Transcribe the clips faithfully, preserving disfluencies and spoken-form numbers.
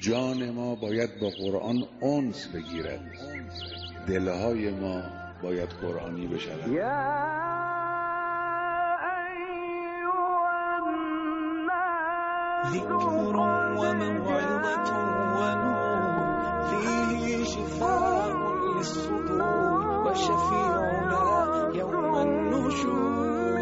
جان ما باید با قرآن انس بگیرد، دلهای ما باید قرآنی بشود. ذكر وموعظة ونور فيه شفاء للصدور وشفيعنا يوم النشور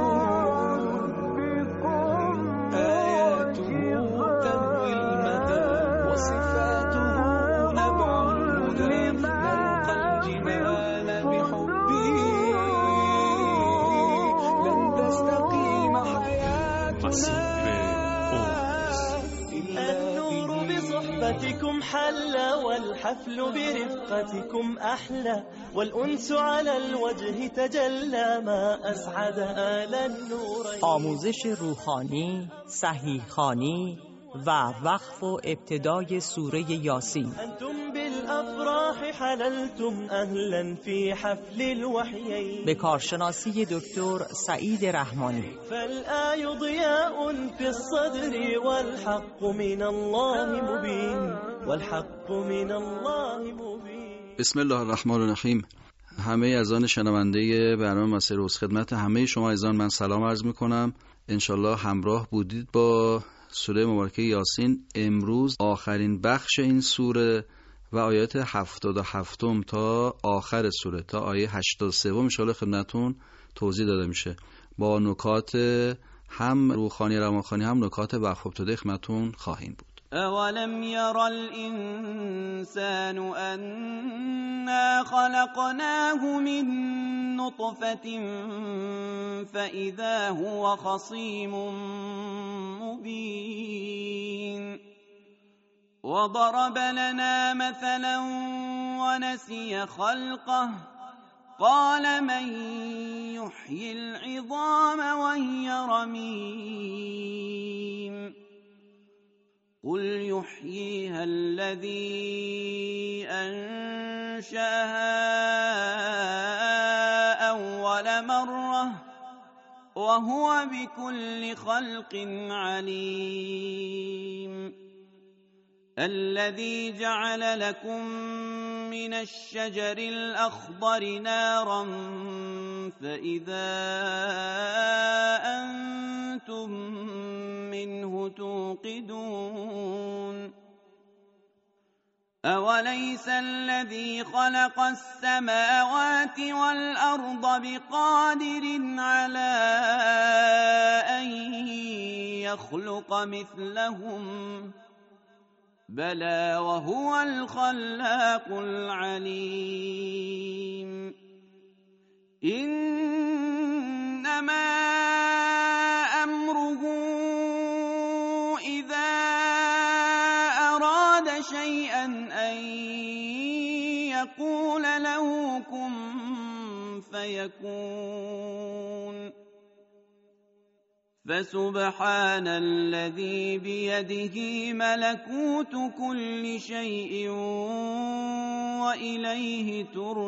آياته تروي المدى وصفاته نبع الهدى نلقى الجبال بحبه لن تستقيم حياتنا. النور بصحبتكم حلى والحفل برفقتكم أحلى والأنس على الوجه تجلى ما أسعد آل النور. آموزش روحانی، صحیح خوانی و وقف و ابتدای سوره یاسین. أنتم بالأفراح حللتم أهلا في حفل الوحيين. به کارشناسی دکتر سعید رحمانی. فالآي ضياء في الصدر والحق من الله مبين والحق من الله مبين. بسم الله الرحمن الرحیم. همه عزیزان شنونده برنامه مسیر روز خدمت همه شما عزیزان من سلام عرض میکنم. انشالله همراه بودید با سوره مبارکه یاسین. امروز آخرین بخش این سوره و آیات هفتاد و هفتم تا آخر سوره تا آیه هشتاد و سه انشالله خدمتون توضیح داده میشه با نکات هم روحانی روانخوانی هم نکات وقف ابتدایی خدمتون خواهیم بود. أولم ير الإنسان أنا خلقناه من نطفة فإذا هو خصيم مبين وضرب لنا مثلا ونسي خلقه قال من يحيي العظام وهي رميم قل يحييها الذي أنشأها أول مرة وهو بكل خلق عليم الذي جعل لكم من الشجر الأخضر نارا فإذا أنتم منه توقدون أوليس الذي خلق السماوات والأرض بقادر على أن يخلق مثلهم بلى وهو الخلاق العليم إنما أمره إذا أراد شيئا أن يقول له كن فيكون فسبحان الذي بيده ملكوت كل شيء وإليه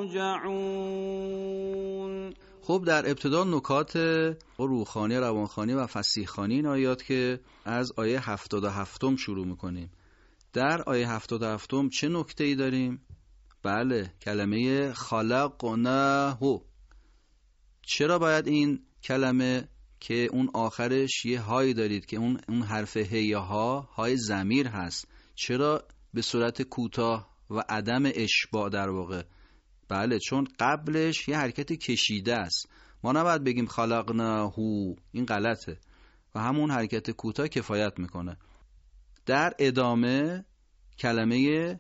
ترجعون. خب در ابتدا نکات روحانی، روانخوانی و فصیح‌خوانی این آیات که از آیه هفتاد و هفتم شروع میکنیم. در آیه هفتاد و هفتم چه نکته‌ای داریم؟ بله، کلمه خلقناه. چرا باید این کلمه که اون آخرش یه هایی دارید که اون اون حرف هی ها های ضمیر هست، چرا به صورت کوتاه و عدم اشباع در واقع؟ بله، چون قبلش یه حرکت کشیده است. ما نباید بگیم خلقناهو، این غلطه و همون حرکت کوتاه کفایت میکنه. در ادامه کلمه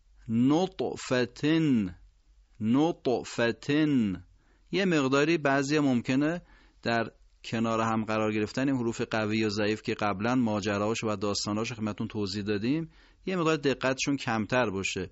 نطفتن نطفتن یه مقداری بعضی ممکنه در کنار هم قرار گرفتن این حروف قوی و ضعیف که قبلا ماجراهاش و داستاناش خدمتتون توضیح دادیم یه مقدار دقتشون کمتر باشه.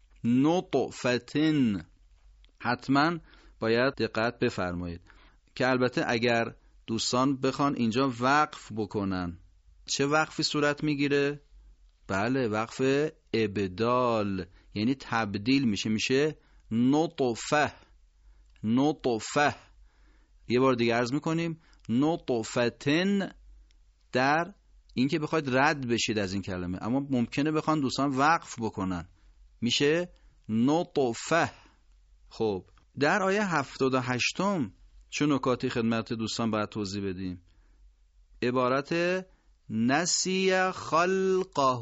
نطفتن حتما باید دقت بفرمایید که البته اگر دوستان بخوان اینجا وقف بکنن چه وقفی صورت میگیره؟ بله، وقف ابدال، یعنی تبدیل میشه، میشه نطفه. نطفه یه بار دیگه عرض میکنیم، نطفتن در این که بخواید رد بشید از این کلمه، اما ممکنه بخوان دوستان وقف بکنن، میشه نطفه. خب در آیه هفتاد و هشتم چه نکاتی خدمت دوستان باید توضیح بدیم؟ عبارت نسی خلقه،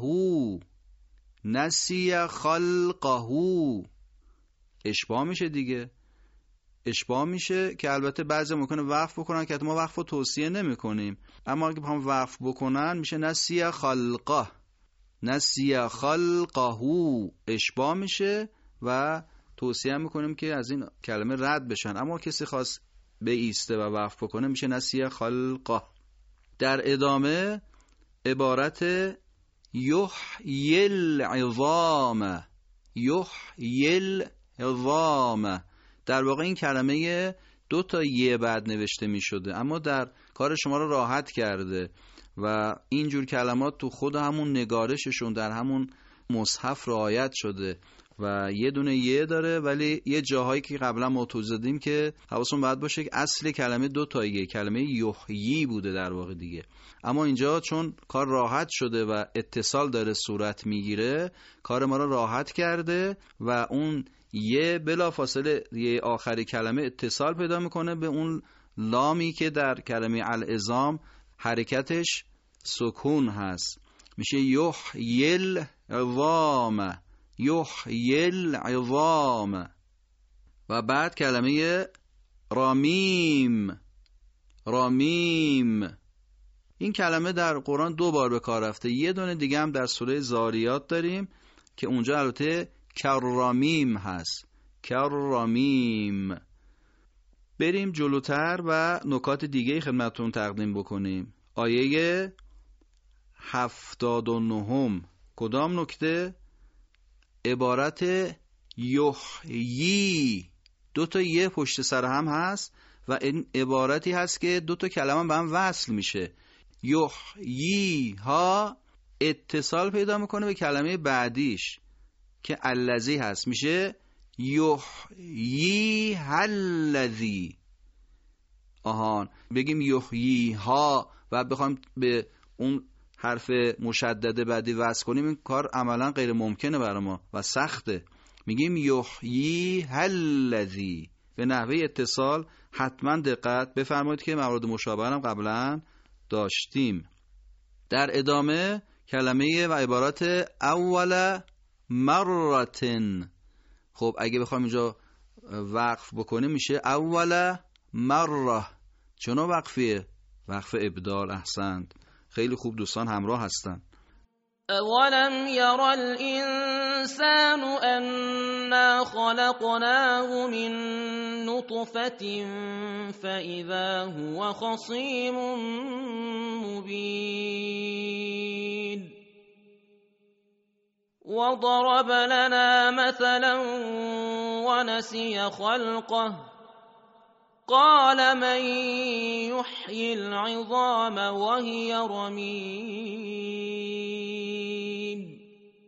نسی خلقه اشباع میشه دیگه، اشباع میشه که البته بعضی ممکنه وقف بکنن که ما وقف رو توصیه نمی کنیم، اما اگه بخوام وقف بکنن میشه نسی خلقه، نسی خلقه اشباع میشه و توصیه میکنیم که از این کلمه رد بشن، اما کسی خواست به ایسته و وقف بکنه میشه نسی خلقه. در ادامه عبارت یحیی العظام، یحیی العظام، در واقع این کلمه دو تا یه بعد نوشته می شده، اما در کار شما رو راحت کرده و اینجور کلمات تو خود همون نگارششون در همون مصحف رعایت شده و یه دونه یه داره، ولی یه جاهایی که قبلا ما توضیح دادیم که حواستون باید باشه که اصل کلمه دو تاییه، کلمه یحیی بوده در واقع دیگه، اما اینجا چون کار راحت شده و اتصال داره صورت میگیره، کار ما رو راحت کرده و اون یه بلا فاصله یه آخری کلمه اتصال پیدا میکنه به اون لامی که در کلمه العظام حرکتش سکون هست، میشه یحیی العظام، یحیی العظام. و بعد کلمه رامیم، رامیم، این کلمه در قرآن دو بار به کار رفته، یه دونه دیگه هم در سوره زاریات داریم که اونجا البته کرامیم هست، کرامیم. بریم جلوتر و نکات دیگه خدمتتون تقدیم بکنیم. آیه هفتاد و نهم کدام نکته؟ عبارت یحیی، دو تا یه پشت سر هم هست و این عبارتی هست که دو تا کلمه به هم وصل میشه. یحیی ها اتصال پیدا میکنه به کلمه بعدیش که الذی هست، میشه یحیی الذی. آهان بگیم یحیی ها و بخوایم به اون حرف مشدده بعدی وصل کنیم، این کار عملا غیر ممکنه برای ما و سخته. میگیم یحیی الذی به نحوه اتصال. حتما دقت بفرمایید که موارد مشابه هم قبلا داشتیم. در ادامه کلمه و عبارت اول مرتن. خب اگه بخوایم اینجا وقف بکنیم میشه اول مره. چون وقفیه؟ وقف ابدال. احسنت، خیلی خوب، دوستان همراه هستن. اولم یر الانسان انا خلقناه من نطفة فاذا هو خصیم مبین وضرب لنا مثلا ونسي خلقه قال من يحيي العظام وهي رميم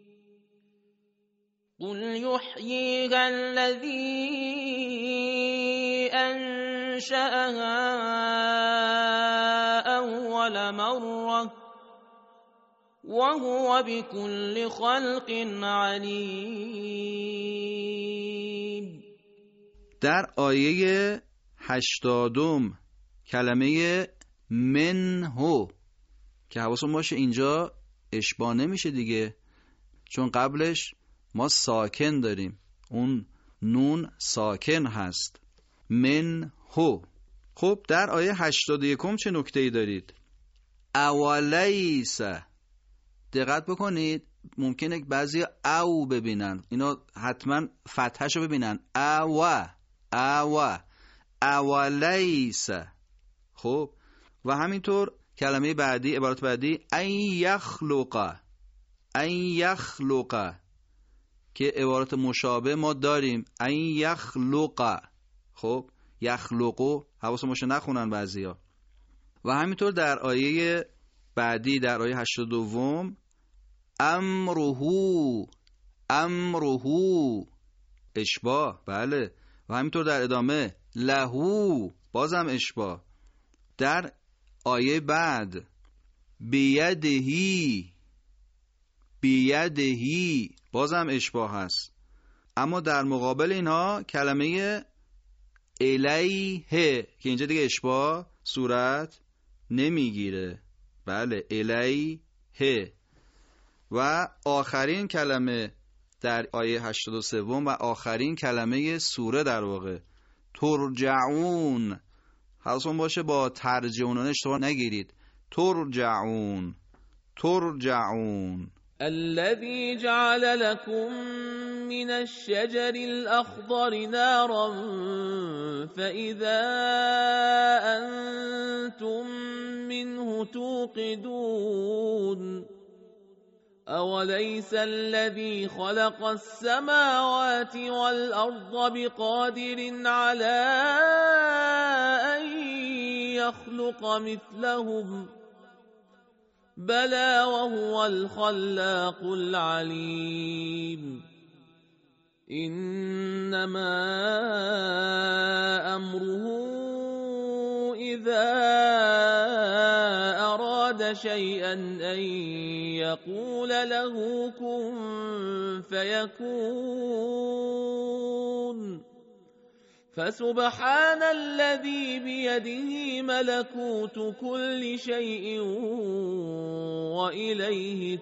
قل يحييها الذي أنشأها أول مرة وهو بكل خلق عليم. در آیه هشتادم کلمه منهو که حواسون باشه اینجا اشباع نمیشه دیگه، چون قبلش ما ساکن داریم، اون نون ساکن هست. منهو. خب در آیه هشتاد و یکم چه نکته‌ای دارید؟ اولیس. دقت بکنید، ممکنه بعضی او ببینن، اینا حتما فتحشو ببینن. او او اولیس. خب و همینطور کلمه بعدی، عبارت بعدی ان یخلق، ان یخلق که عبارت مشابه ما داریم ان یخلق. خب یخلقو حواس باشه نخونن بعضیا. و همینطور در آیه بعدی، در آیه هشتاد و دو امرهو، امرهو اشباع. بله. و همینطور در ادامه لهو، بازم اشباع. در آیه بعد بیدهی، بیدهی بازم اشباه هست، اما در مقابل اینها کلمه الیه که اینجا دیگه اشباه صورت نمیگیره. بله الیه. و آخرین کلمه در آیه هشتاد و سه و آخرین کلمه سوره در واقع ترجعون، حواستون باشه با ترجعون اشتباه نگیرید. ترجعون، ترجعون. الذي جعل لكم من الشجر الأخضر نارا فإذا أنتم منه توقدون أوليس الذي خلق السماوات والأرض بقادر على أن يخلق مثلهم بلى وهو الخلاق العليم إنما أمره إذا أراد شيئا أن يقول له كن فيكون فسبحان الذي بيده ملكوت كل شيء وإليه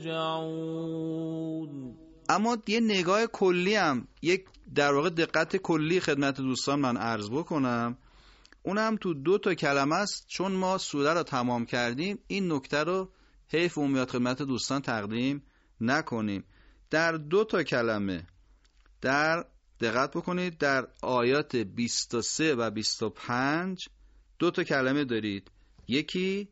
ترجعون. اما یه نگاه کلی هم، یک در واقع دقت کلی خدمت دوستان من عرض بکنم، اونم تو دو تا کلمه است. چون ما سوره رو تمام کردیم این نکته رو حیف اومیاد خدمت دوستان تقدیم نکنیم. در دو تا کلمه، در دقت بکنید در آیات بیست و سه و بیست و پنج دو تا کلمه دارید، یکی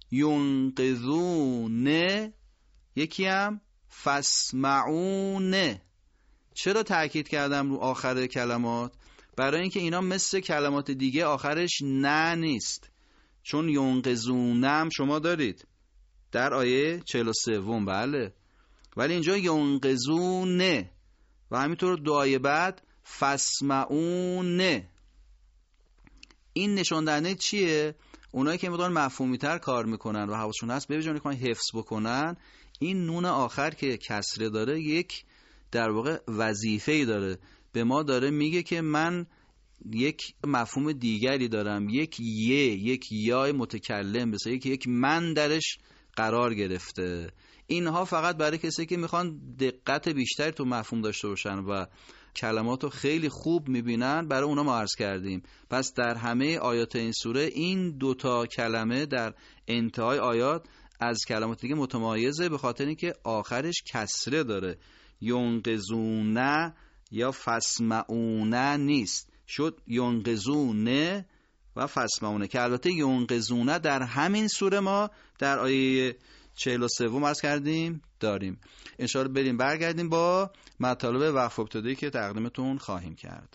ینقذون، یکی هم فاسمعون. چرا تأکید کردم رو آخر کلمات؟ برای اینکه اینا مثل کلمات دیگه آخرش نه نیست. چون ینقذونم شما دارید در آیه چهل و سه، بله، ولی اینجا ینقذونه و همینطور دعای بعد فاسمعون. این نشان دهنده چیه؟ اونایی که مقدار مفهومی تر کار میکنن و حواسشون هست ببینید که حفظ بکنن، این نون آخر که کسره داره یک در واقع وظیفه‌ای داره، به ما داره میگه که من یک مفهوم دیگری دارم، یک یه، یک یای متکلم، مثلا یک یک من درش قرار گرفته. اینها فقط برای کسی که میخوان دقت بیشتری تو مفهوم داشته باشن و کلماتو خیلی خوب میبینن، برای اونا ما عرض کردیم. پس در همه آیات این سوره این دوتا کلمه در انتهای آیات از کلمات دیگه متمایزه، به خاطر اینکه آخرش کسره داره. ینقذونه یا فاسمعونه نیست، شد ینقذونه و فاسمعونه، که البته ینقذونه در همین سوره ما در آیه چهل و سه عرض کردیم داریم. انشاءالله بریم برگردیم با مطالب وقف ابتدایی که تقدیمتون خواهیم کرد.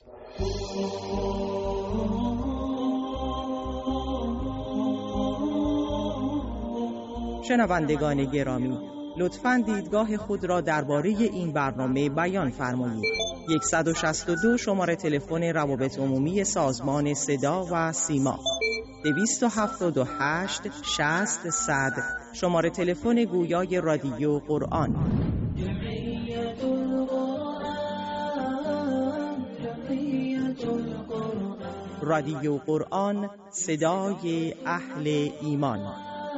شنوندگان گرامی، لطفاً دیدگاه خود را درباره این برنامه بیان فرمایید. صد و شصت و دو شماره تلفن روابط عمومی سازمان صدا و سیما، دویست و هفتاد و هشت شصت صد شماره تلفن گویای رادیو قرآن. رادیو قرآن، صدای اهل ایمان.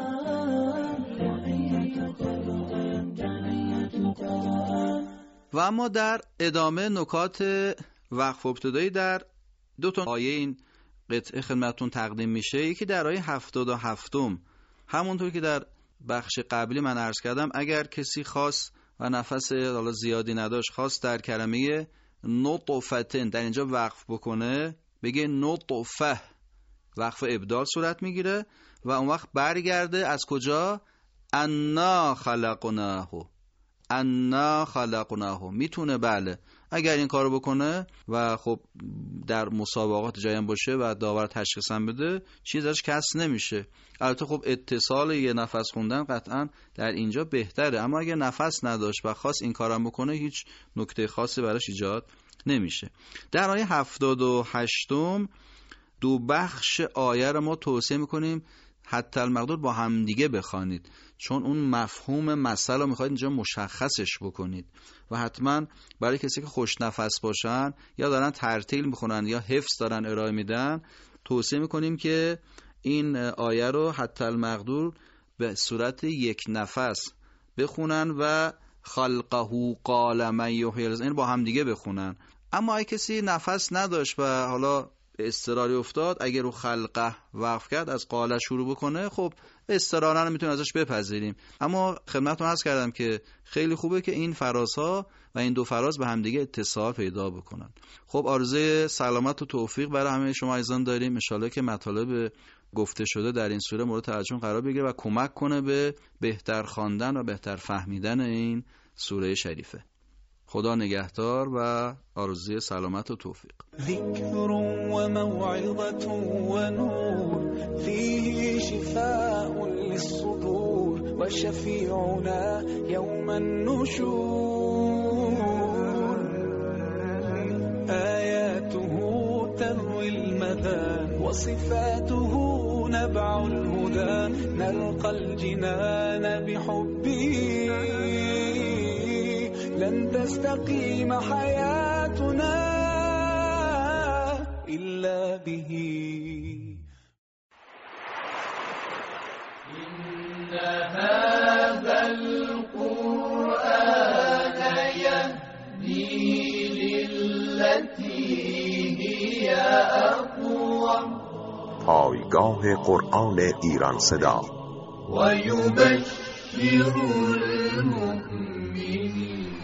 و اما در ادامه نکات وقف ابتدایی در دو تا آیه این قطعه خدمتتون تقدیم میشه. یکی در آیه هفتاد و هفتم، همونطور که در بخش قبلی من عرض کردم، اگر کسی خواست و نفس حالا زیادی نداشت، خواست در کلمه نطفتن در اینجا وقف بکنه، بگه نطفه، وقف ابدال صورت میگیره و اون وقت برگرده از کجا؟ انا خلقناه، انا خلقناه. میتونه بله اگر این کارو بکنه و خب در مسابقات جایم باشه و داور تشخیص هم بده، چیزی ازش کسر نمیشه. البته خب اتصال یه نفس خوندن قطعا در اینجا بهتره، اما اگر نفس نداشت و خواست این کارم بکنه هیچ نکته خاصی براش ایجاد نمیشه. در آیه هفتاد و هشتم دو بخش آیه رو ما توصیه میکنیم حتی المقدور با همدیگه بخوانید، چون اون مفهوم مسئله رو میخواید اینجا مشخصش بکنید و حتما برای کسی که خوش نفس باشن یا دارن ترتیل میخونن یا حفظ دارن ارائه میدن، توصیه میکنیم که این آیه رو حتی المقدور به صورت یک نفس بخونن و خلقه قال من یحیی الارض، این با هم دیگه بخونن. اما اگه کسی نفس نداشت و حالا اضطراری افتاد، اگه رو خلقه وقف کرد از قاله شروع بکنه، خب اضطرارا رو میتونیم ازش بپذیریم. اما خدمتتون عرض کردم که خیلی خوبه که این فرازها و این دو فراز به هم دیگه اتصال پیدا بکنن. خب آرزوی سلامت و توفیق برای همه شما عزیزان داریم. ان شاءالله که مطالب گفته شده در این سوره مورد توجه قرار بگیره و کمک کنه به بهتر خواندن و بهتر فهمیدن این سوره شریفه. خدا نگهدار و آرزوی سلامت و توفیق. ذکر و موعظة و نور فیه شفاء للصدور و شفیعنا یوم النشور آیاته تروی المدى و صفاته نبع الهدى نلقى الجنان بحبه لن تستقيم حياتنا إلا به إن هذا القرآن يهدي للتي هي أقوم پایگاه قرآن ایران صدا و یبشر المؤمنین